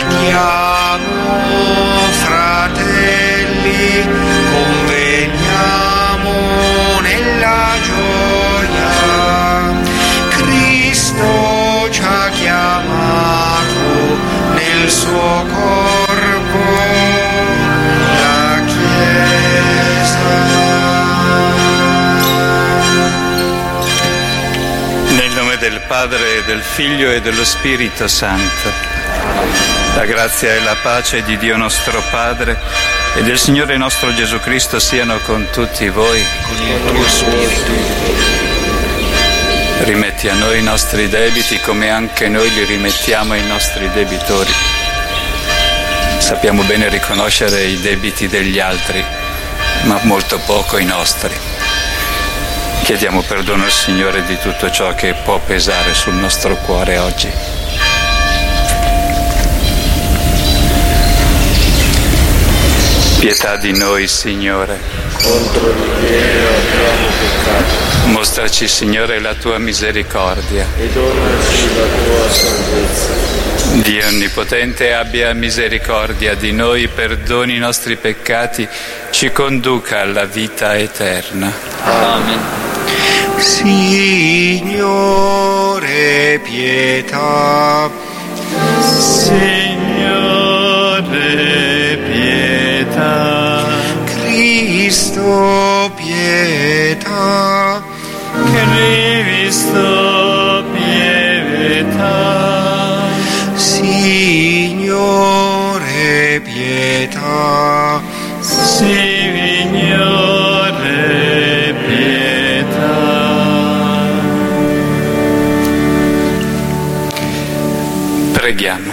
Preghiamo, fratelli, conveniamo nella gioia. Cristo ci ha chiamato nel suo corpo, la Chiesa. Nel nome del Padre, del Figlio e dello Spirito Santo. La grazia e la pace di Dio nostro Padre e del Signore nostro Gesù Cristo siano con tutti voi. Con il tuo spirito. Rimetti a noi i nostri debiti come anche noi li rimettiamo ai nostri debitori. Sappiamo bene riconoscere i debiti degli altri, ma molto poco i nostri. Chiediamo perdono al Signore di tutto ciò che può pesare sul nostro cuore oggi. Pietà di noi, Signore. Contro di te abbiamo peccato. Mostraci, Signore, la tua misericordia. E donaci la tua salvezza. Dio Onnipotente abbia misericordia di noi, perdoni i nostri peccati, ci conduca alla vita eterna. Amen. Signore, pietà. Signore, pietà. Cristo, pietà. Cristo, pietà. Signore, pietà. Signore, pietà. Preghiamo.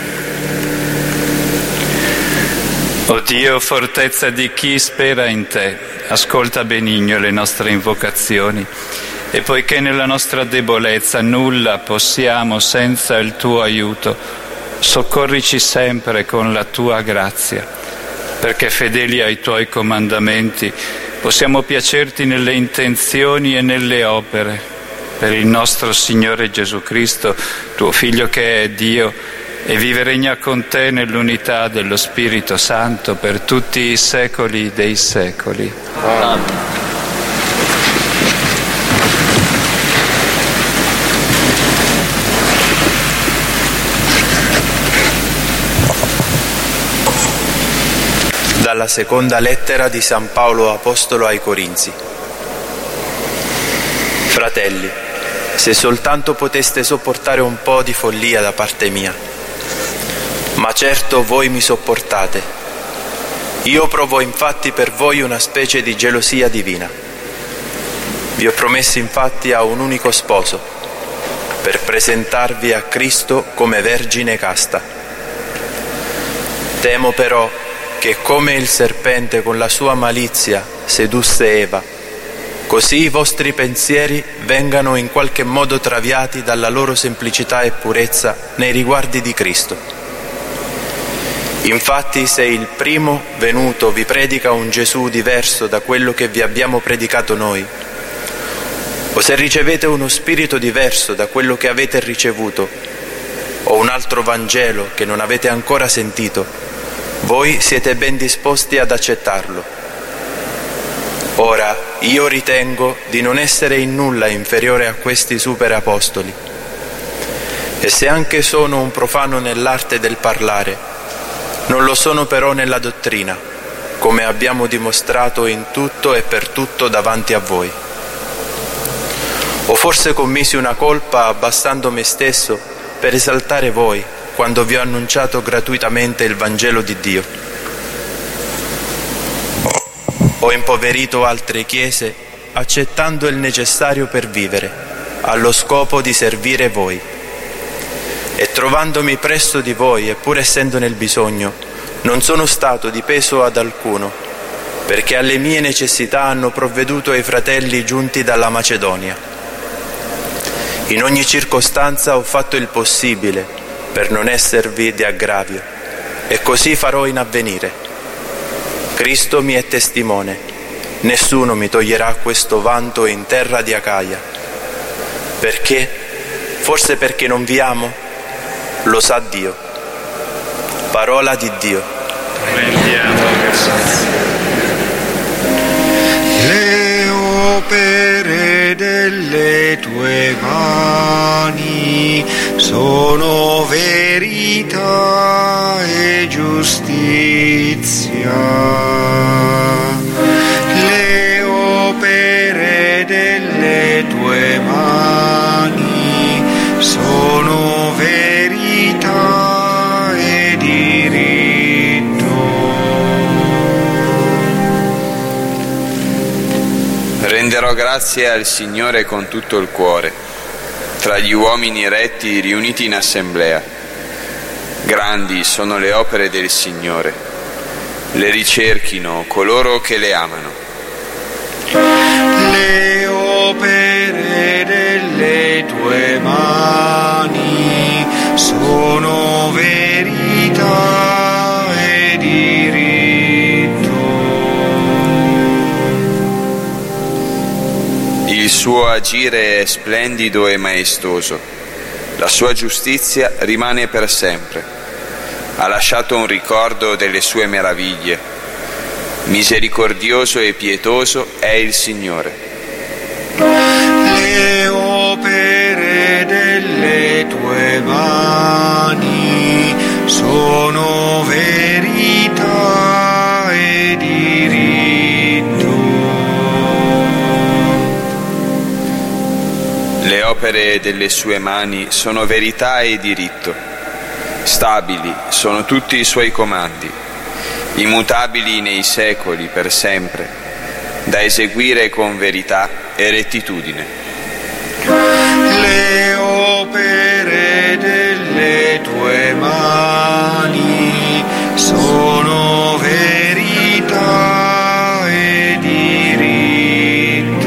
O Dio, fortezza di chi spera in te, ascolta benigno le nostre invocazioni e poiché nella nostra debolezza nulla possiamo senza il tuo aiuto, soccorrici sempre con la tua grazia, perché fedeli ai tuoi comandamenti possiamo piacerti nelle intenzioni e nelle opere, per il nostro Signore Gesù Cristo, tuo Figlio che è Dio, e vive e regna con te nell'unità dello Spirito Santo per tutti i secoli dei secoli. Amen. Dalla seconda lettera di San Paolo Apostolo ai Corinzi. Fratelli, se soltanto poteste sopportare un po' di follia da parte mia, ma certo voi mi sopportate. Io provo infatti per voi una specie di gelosia divina. Vi ho promessi infatti a un unico sposo, per presentarvi a Cristo come vergine casta. Temo però che come il serpente con la sua malizia sedusse Eva, così i vostri pensieri vengano in qualche modo traviati dalla loro semplicità e purezza nei riguardi di Cristo. Infatti, se il primo venuto vi predica un Gesù diverso da quello che vi abbiamo predicato noi, o se ricevete uno spirito diverso da quello che avete ricevuto, o un altro Vangelo che non avete ancora sentito, voi siete ben disposti ad accettarlo. Ora, io ritengo di non essere in nulla inferiore a questi superapostoli. E se anche sono un profano nell'arte del parlare, non lo sono però nella dottrina, come abbiamo dimostrato in tutto e per tutto davanti a voi. O forse commisi una colpa abbassando me stesso per esaltare voi quando vi ho annunciato gratuitamente il Vangelo di Dio. Ho impoverito altre chiese accettando il necessario per vivere, allo scopo di servire voi. E trovandomi presso di voi, e pur essendo nel bisogno, non sono stato di peso ad alcuno, perché alle mie necessità hanno provveduto i fratelli giunti dalla Macedonia. In ogni circostanza ho fatto il possibile per non esservi di aggravio, e così farò in avvenire. Cristo mi è testimone, nessuno mi toglierà questo vanto in terra di Acaia. Perché? Forse perché non vi amo? Lo sa Dio. Parola di Dio. Rendiamo grazie. Le opere delle tue mani sono verità e giustizia. Le opere delle tue mani sono verità e diritto. Renderò grazie al Signore con tutto il cuore, tra gli uomini retti riuniti in assemblea. Grandi sono le opere del Signore, le ricerchino coloro che le amano. Le opere delle tue mani sono verità e diritto. Il suo agire è splendido e maestoso, la sua giustizia rimane per sempre. Ha lasciato un ricordo delle sue meraviglie. Misericordioso e pietoso è il Signore. Le opere delle tue mani sono verità e diritto. Le opere delle sue mani sono verità e diritto. Stabili sono tutti i suoi comandi, immutabili nei secoli per sempre, da eseguire con verità e rettitudine. Le opere delle tue mani sono verità e diritto.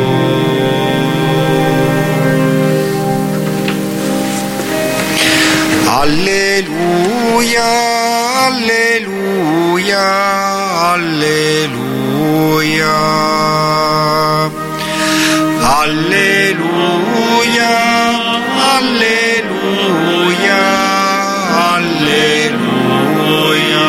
Alleluia, alleluia, alleluia. Alleluia, alleluia, alleluia.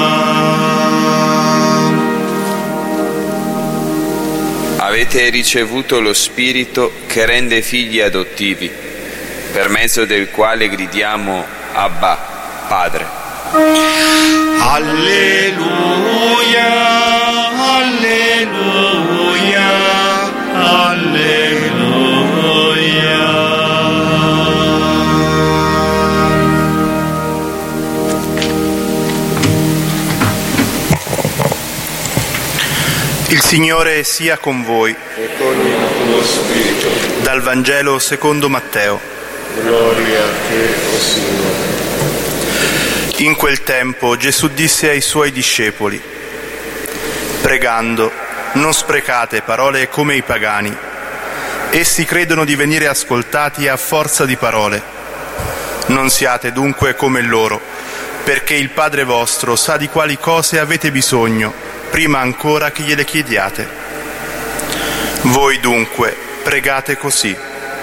Avete ricevuto lo Spirito che rende figli adottivi, per mezzo del quale gridiamo Abba, Padre. Alleluia, alleluia, alleluia. Il Signore sia con voi. E con il tuo spirito. Dal Vangelo secondo Matteo. Gloria a te, o Signore. In quel tempo Gesù disse ai suoi discepoli: pregando, non sprecate parole come i pagani. Essi credono di venire ascoltati a forza di parole. Non siate dunque come loro, perché il Padre vostro sa di quali cose avete bisogno, prima ancora che gliele chiediate. Voi dunque pregate così: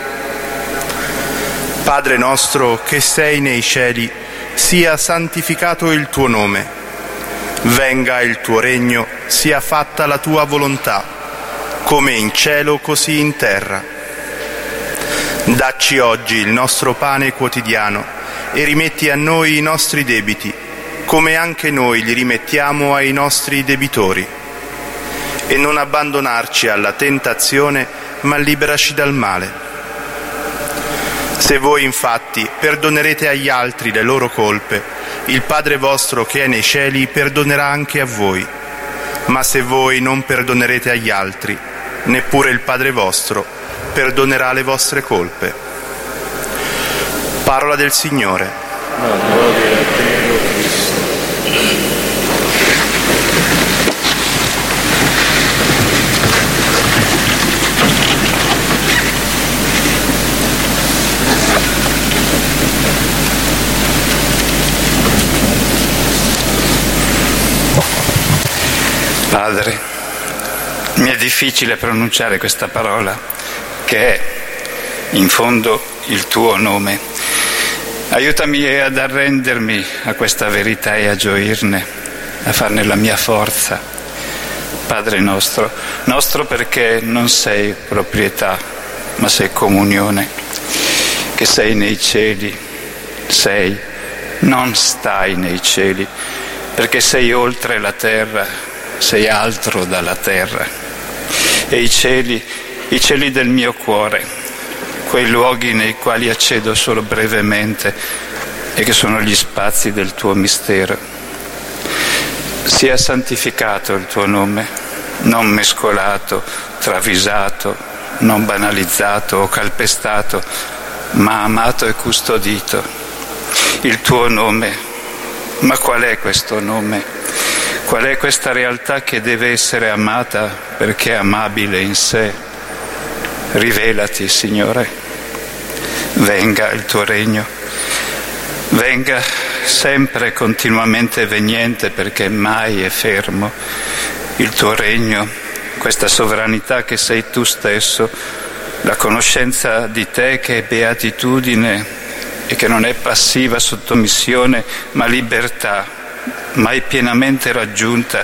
Padre nostro che sei nei cieli, sia santificato il tuo nome. Venga il tuo regno, sia fatta la tua volontà, come in cielo così in terra. Dacci oggi il nostro pane quotidiano e rimetti a noi i nostri debiti, come anche noi li rimettiamo ai nostri debitori. E non abbandonarci alla tentazione, ma liberaci dal male. Se voi infatti perdonerete agli altri le loro colpe, il Padre vostro che è nei cieli perdonerà anche a voi. Ma se voi non perdonerete agli altri, neppure il Padre vostro perdonerà le vostre colpe. Parola del Signore. Gloria a te, o Cristo. Padre, mi è difficile pronunciare questa parola, che è in fondo il tuo nome, Aiutami ad arrendermi a questa verità e a gioirne, a farne la mia forza. Padre nostro, nostro perché non sei proprietà, ma sei comunione, che sei nei cieli, non stai nei cieli, perché sei oltre la terra, sei altro dalla terra. E i cieli del mio cuore, quei luoghi nei quali accedo solo brevemente e che sono gli spazi del tuo mistero. Sia santificato il tuo nome, non mescolato, travisato, non banalizzato o calpestato, ma amato e custodito. Il tuo nome, ma qual è questo nome? Qual è questa realtà che deve essere amata perché è amabile in sé? Rivelati, Signore, venga il tuo regno, venga sempre continuamente veniente perché mai è fermo il tuo regno, questa sovranità che sei tu stesso, la conoscenza di te che è beatitudine e che non è passiva sottomissione ma libertà, mai pienamente raggiunta,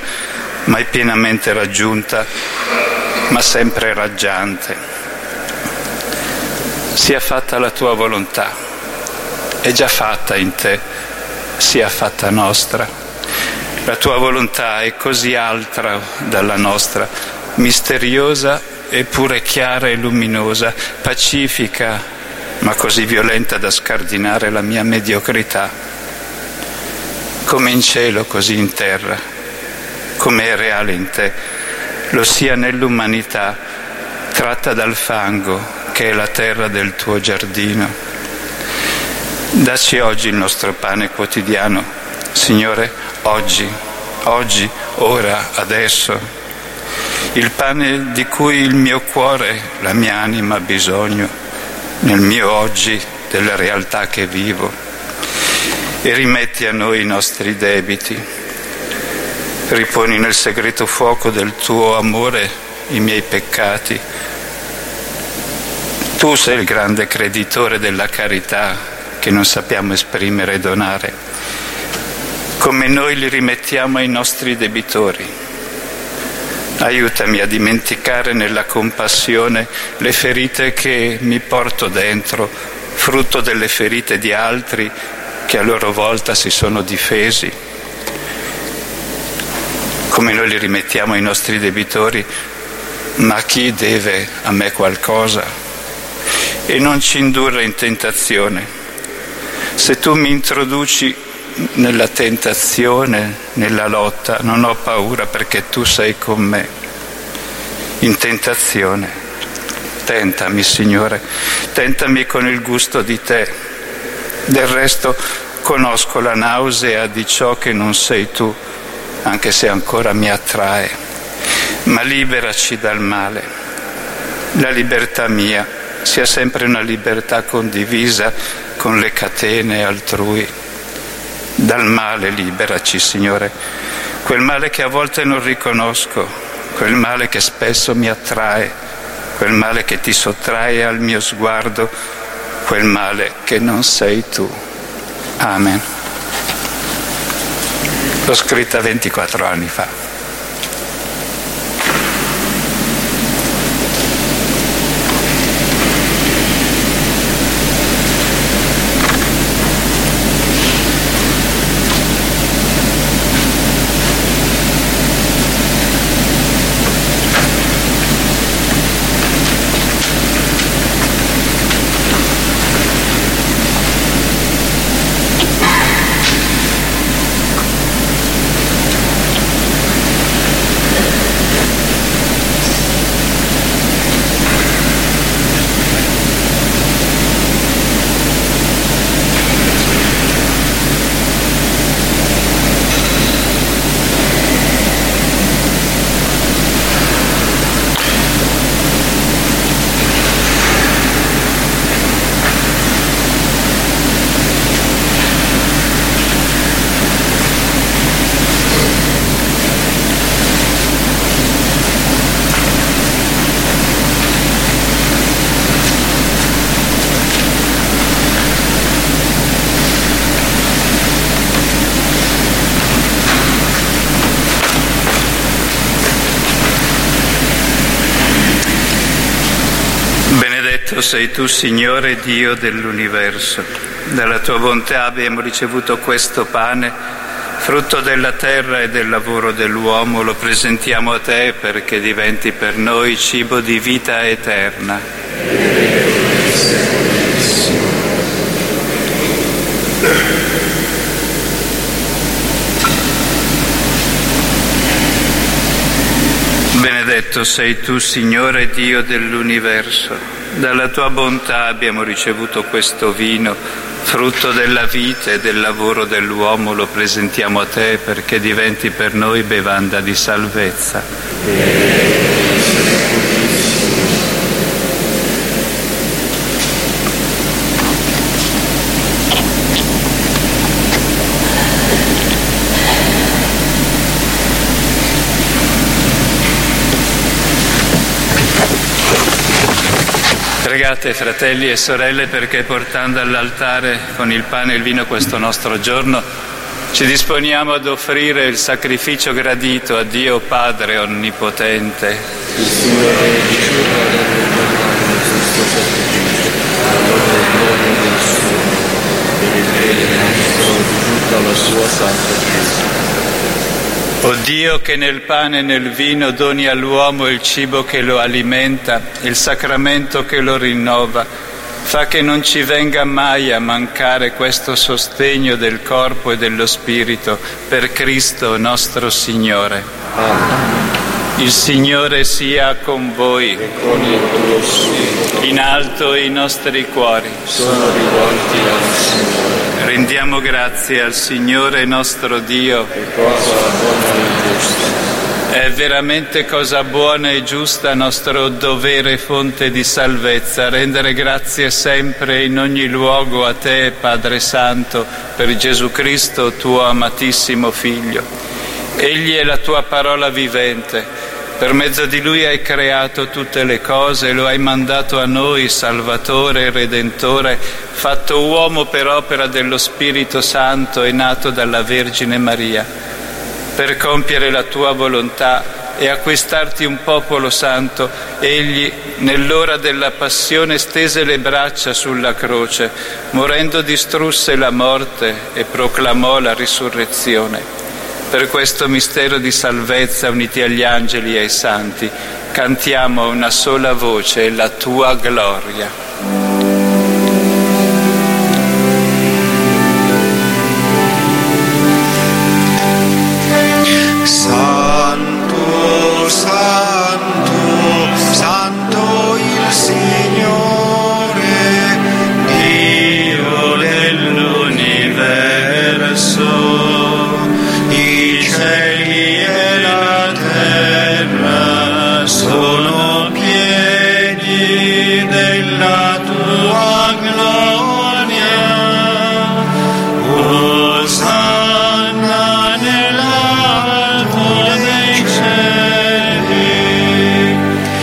ma sempre raggiante. Sia fatta la tua volontà, è già fatta in te, sia fatta nostra. La tua volontà è così altra dalla nostra, misteriosa eppure chiara e luminosa, pacifica ma così violenta da scardinare la mia mediocrità. Come in cielo, così in terra, come è reale in te, lo sia nell'umanità tratta dal fango, che è la terra del tuo giardino. Dacci oggi il nostro pane quotidiano, Signore, oggi, ora, adesso, il pane di cui il mio cuore, la mia anima ha bisogno, nel mio oggi, della realtà che vivo. E rimetti a noi i nostri debiti, riponi nel segreto fuoco del tuo amore i miei peccati. Tu sei il grande creditore della carità che non sappiamo esprimere e donare, come noi li rimettiamo ai nostri debitori. Aiutami a dimenticare nella compassione le ferite che mi porto dentro, frutto delle ferite di altri che a loro volta si sono difesi. Come noi li rimettiamo ai nostri debitori, ma chi deve a me qualcosa? E non ci indurre in tentazione. Se tu mi introduci nella tentazione, nella lotta, non ho paura perché tu sei con me. In tentazione, tentami, Signore, tentami con il gusto di te. Del resto conosco la nausea di ciò che non sei tu, anche se ancora mi attrae. Ma liberaci dal male. La libertà mia sia sempre una libertà condivisa con le catene altrui. Dal male liberaci, Signore, quel male che a volte non riconosco, quel male che spesso mi attrae, quel male che ti sottrae al mio sguardo, quel male che non sei tu. Amen. L'ho scritta 24 anni fa. Benedetto sei tu, Signore Dio dell'universo. Dalla tua bontà abbiamo ricevuto questo pane, frutto della terra e del lavoro dell'uomo. Lo presentiamo a te perché diventi per noi cibo di vita eterna. Benedetto sei tu, Signore Dio dell'universo. Dalla tua bontà abbiamo ricevuto questo vino, frutto della vita e del lavoro dell'uomo. Lo presentiamo a te perché diventi per noi bevanda di salvezza. Pregate, fratelli e sorelle, perché portando all'altare con il pane e il vino questo nostro giorno ci disponiamo ad offrire il sacrificio gradito a Dio Padre Onnipotente. Il Signore riceva questo sacrificio, allora il nome del suo nome, per il bene nostro di tutta la sua santa Chiesa. O Dio, che nel pane e nel vino doni all'uomo il cibo che lo alimenta, il sacramento che lo rinnova, fa che non ci venga mai a mancare questo sostegno del corpo e dello spirito, per Cristo nostro Signore. Amen. Il Signore sia con voi. E con il tuo spirito. In alto i nostri cuori Sono rivolti al Signore. Rendiamo grazie al Signore nostro Dio. Che cosa buona e giusta. È veramente cosa buona e giusta, nostro dovere, fonte di salvezza, rendere grazie sempre in ogni luogo a te, Padre Santo, per Gesù Cristo, tuo amatissimo Figlio. Egli è la tua parola vivente. Per mezzo di Lui hai creato tutte le cose, lo hai mandato a noi, Salvatore e Redentore, fatto uomo per opera dello Spirito Santo e nato dalla Vergine Maria. Per compiere la tua volontà e acquistarti un popolo santo, Egli, nell'ora della passione, stese le braccia sulla croce, morendo distrusse la morte e proclamò la risurrezione. Per questo mistero di salvezza, uniti agli angeli e ai santi, cantiamo a una sola voce la tua gloria. Santo, Santo, Santo il Signore, Dio dell'universo, i cieli e la terra sono pieni della tua gloria. Osanna nell'alto dei cieli,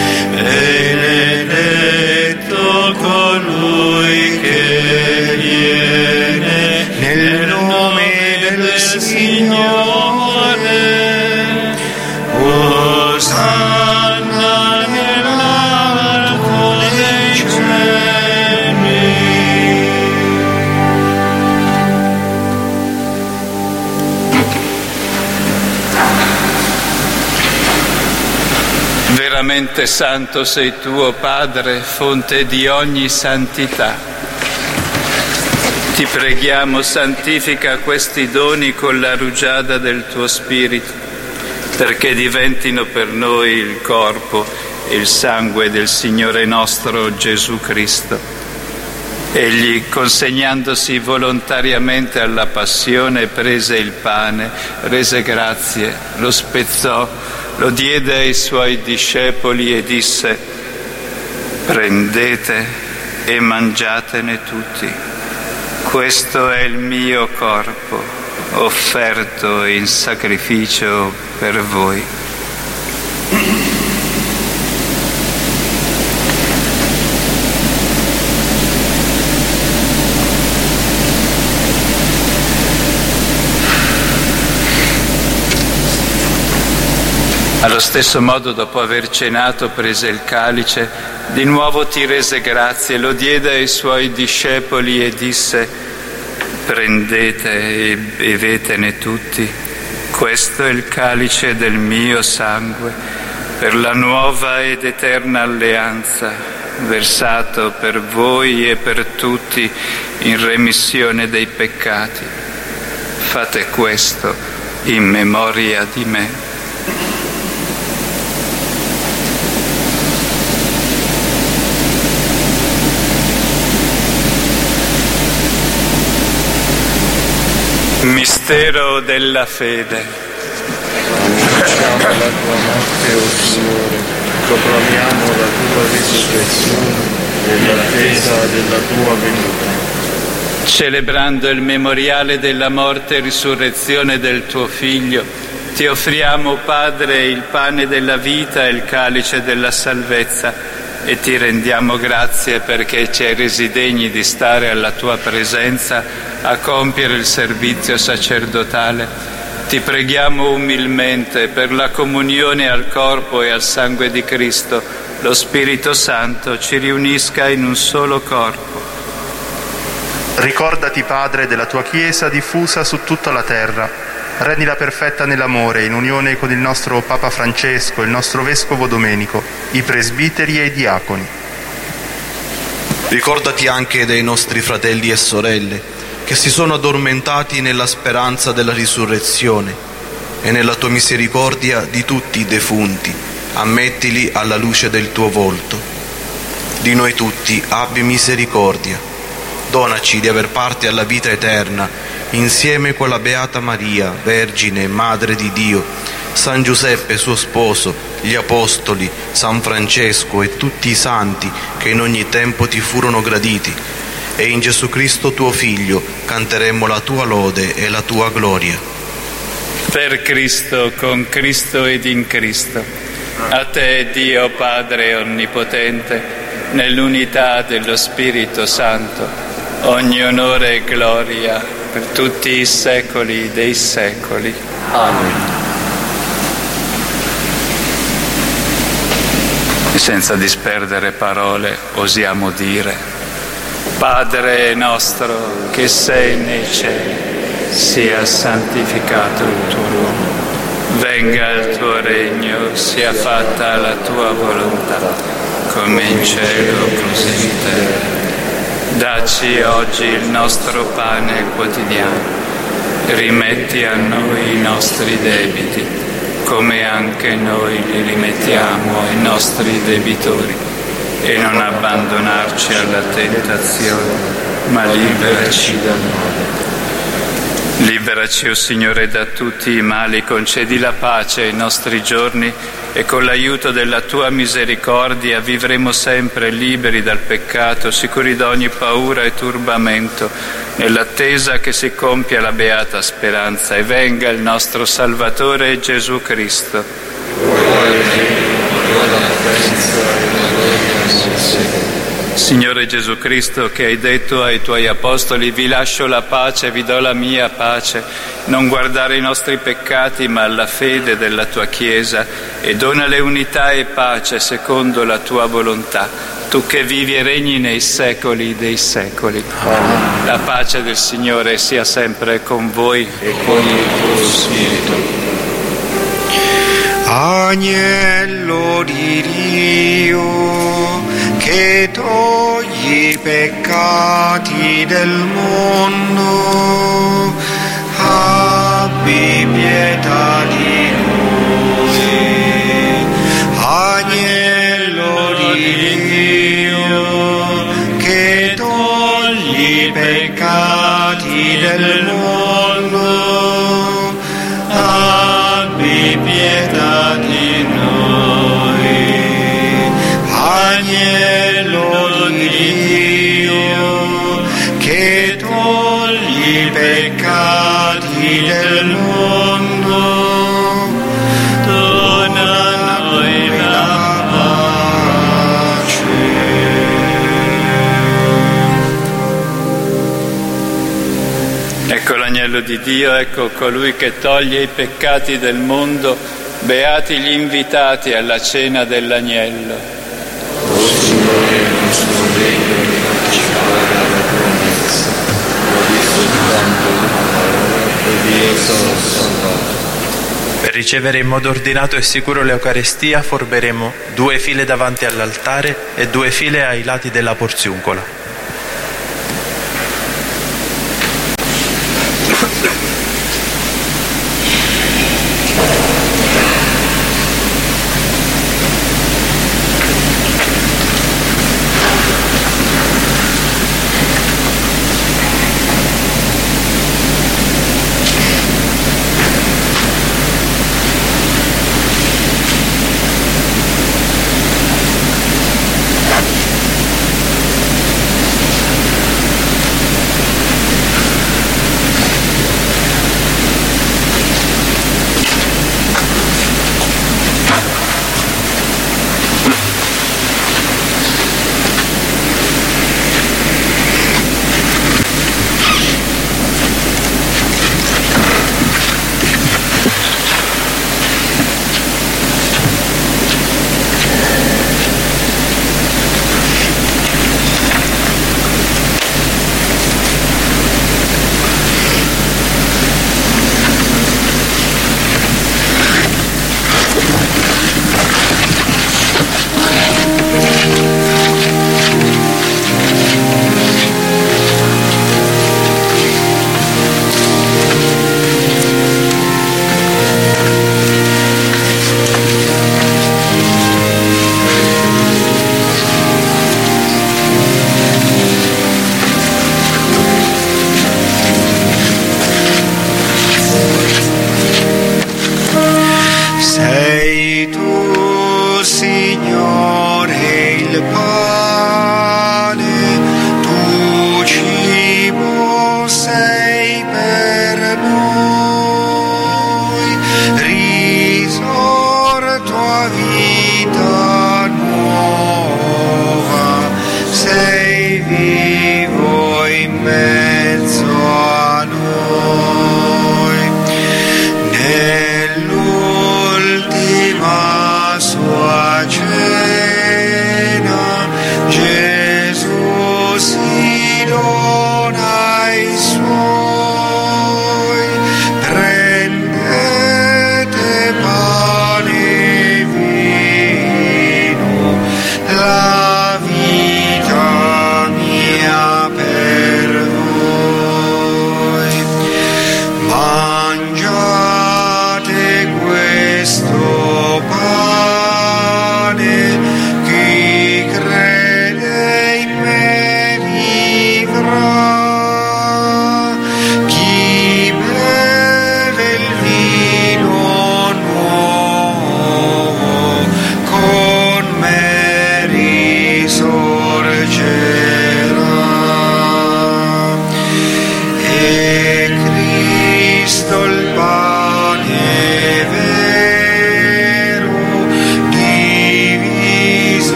benedetto colui che viene nel nome del Signore. Osanna nell'alto dei cieli. veramente santo sei tu, o Padre, fonte di ogni santità. Ti preghiamo, santifica questi doni con la rugiada del tuo Spirito, perché diventino per noi il corpo e il sangue del Signore nostro Gesù Cristo. Egli, consegnandosi volontariamente alla passione, prese il pane, rese grazie, lo spezzò, lo diede ai suoi discepoli e disse: prendete e mangiatene tutti. Questo è il mio corpo, offerto in sacrificio per voi. Allo stesso modo, dopo aver cenato, prese il calice, di nuovo ti rese grazie, lo diede ai suoi discepoli e disse: prendete e bevetene tutti, questo è il calice del mio sangue, per la nuova ed eterna alleanza, versato per voi e per tutti in remissione dei peccati. Fate questo in memoria di me. Mistero della fede. Annunciamo la tua morte, o Signore, proclamiamo la tua risurrezione nell'attesa della tua venuta. Celebrando il memoriale della morte e risurrezione del tuo Figlio, ti offriamo, Padre, il pane della vita e il calice della salvezza, e ti rendiamo grazie perché ci hai resi degni di stare alla tua presenza a compiere il servizio sacerdotale. Ti preghiamo umilmente per la comunione al corpo e al sangue di Cristo, lo Spirito Santo ci riunisca in un solo corpo. Ricordati, Padre, della tua Chiesa diffusa su tutta la terra. Rendila perfetta nell'amore, in unione con il nostro Papa Francesco, il nostro Vescovo Domenico, i presbiteri e i diaconi. Ricordati anche dei nostri fratelli e sorelle che si sono addormentati nella speranza della risurrezione, e nella tua misericordia di tutti i defunti ammettili alla luce del tuo volto. Di noi tutti abbi misericordia. Donaci di aver parte alla vita eterna insieme con la Beata Maria, Vergine e Madre di Dio, San Giuseppe suo sposo, gli Apostoli, San Francesco e tutti i santi che in ogni tempo ti furono graditi, e in Gesù Cristo tuo Figlio canteremo la tua lode e la tua gloria. Per Cristo, con Cristo ed in Cristo, a te Dio Padre Onnipotente, nell'unità dello Spirito Santo, ogni onore e gloria per tutti i secoli dei secoli. Amen. E senza disperdere parole osiamo dire: Padre nostro che sei nei cieli, sia santificato il tuo nome, venga il tuo regno, sia fatta la tua volontà, come in cielo così in terra. Dacci oggi il nostro pane quotidiano, rimetti a noi i nostri debiti, come anche noi li rimettiamo ai nostri debitori, e non abbandonarci alla tentazione, ma liberaci dal male. Liberaci, o Signore, da tutti i mali, concedi la pace ai nostri giorni, e con l'aiuto della tua misericordia vivremo sempre liberi dal peccato, sicuri da ogni paura e turbamento, nell'attesa che si compia la beata speranza e venga il nostro Salvatore Gesù Cristo. Signore Gesù Cristo, che hai detto ai tuoi apostoli: vi lascio la pace, vi do la mia pace, non guardare i nostri peccati ma alla fede della tua Chiesa, e donale unità e pace secondo la tua volontà, tu che vivi e regni nei secoli dei secoli. Amen. La pace del Signore sia sempre con voi e con il tuo spirito. Agnello di Dio, che togli i peccati del mondo, abbi pietà di noi. Agnello di Dio, che togli i peccati del mondo, abbi pietà di noi. Agnello di Dio, che togli i peccati del mondo, dona a noi la pace. Ecco l'agnello di Dio, ecco colui che toglie i peccati del mondo. Beati gli invitati alla cena dell'agnello. Per ricevere in modo ordinato e sicuro l'Eucarestia formeremo 2 file davanti all'altare e 2 file ai lati della porziuncola.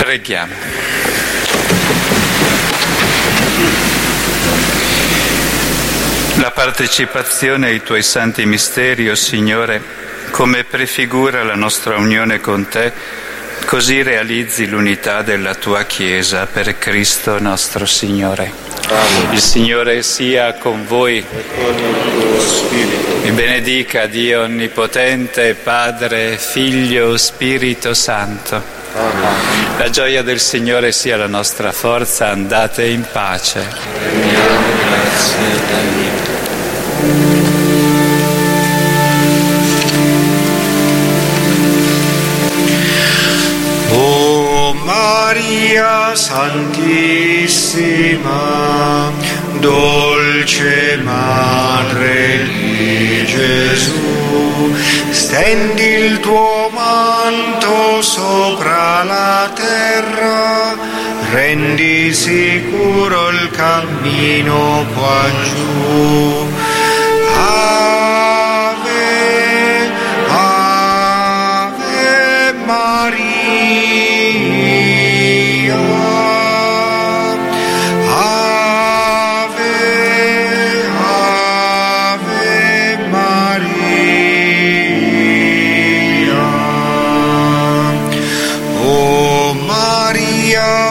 Preghiamo. La partecipazione ai tuoi santi misteri, o Signore, come prefigura la nostra unione con te, così realizzi l'unità della tua Chiesa per Cristo nostro Signore. Amen. Il Signore sia con voi. E con il tuo spirito. Vi benedica Dio Onnipotente, Padre, Figlio, Spirito Santo. Amen. La gioia del Signore sia la nostra forza, andate in pace. Rendiamo grazie a Dio. O Maria Santissima, dolce Madre di Gesù, stendi il tuo manto sopra la terra, rendi sicuro il cammino qua giù.